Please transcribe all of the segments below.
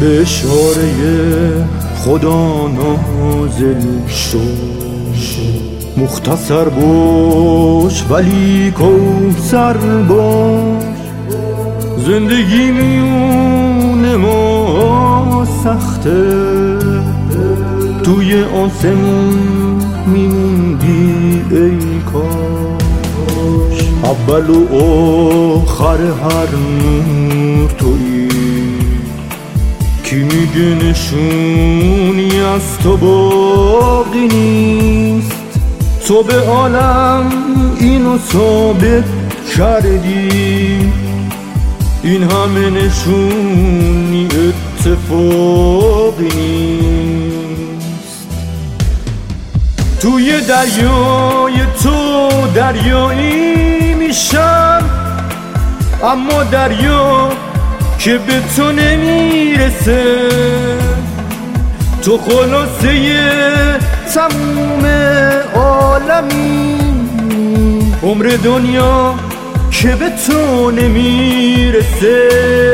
به اشاره خدا نازل شد. مختصر باش ولی کوثر باش، زندگی میون ما سخته، توی آسمون میموندی ای کاش. اول و آخر هر نور تویی، کی میگه نشونی از تو باقی نیست. تو به عالم اینو ثابت کردی، این همه نشونی اتفاقی نیست. توی دریای تو دریایی میشم، اما دریا که به تو نمیرسه. تو خلاصه تموم عالمی، عمر دنیا که به تو نمیرسه.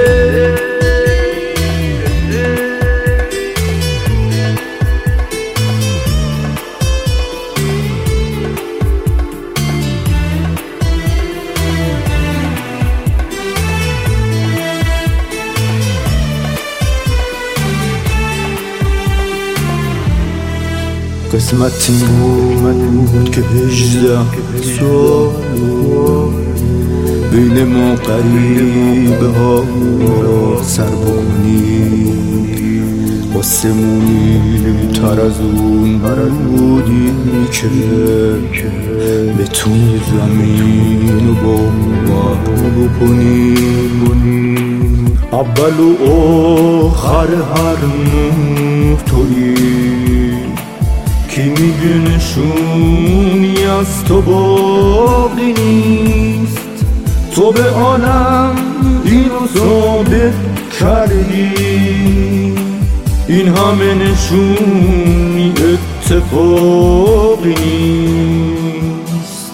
قسمت بود که 18 سال بین ما غریبه ها را سر بکنی. آسمونی تر از اون بودی که بتونی زمین رو باور بکنی. اول و آخر هر نور تویی، کی میگه نشونی از تو باقی نیست. تو به عالم اینو ثابت کردی، این همه نشونی اتفاقی نیست.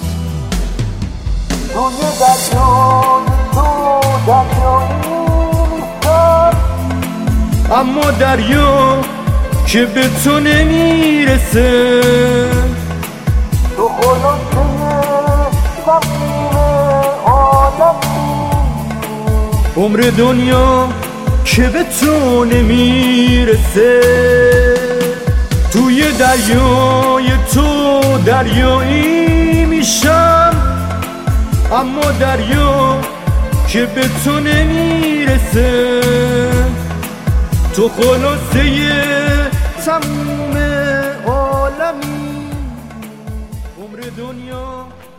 توی دریای تو دریایی نیستم، اما دریا که به تو نمیرسه. تو خلاصه تموم عالمی، عمر دنیا که به تو نمیرسه. توی دریای تو دریایی میشم، اما دریا که به تو نمیرسه. تو خلاصه تموم عالمی، عمر دنیا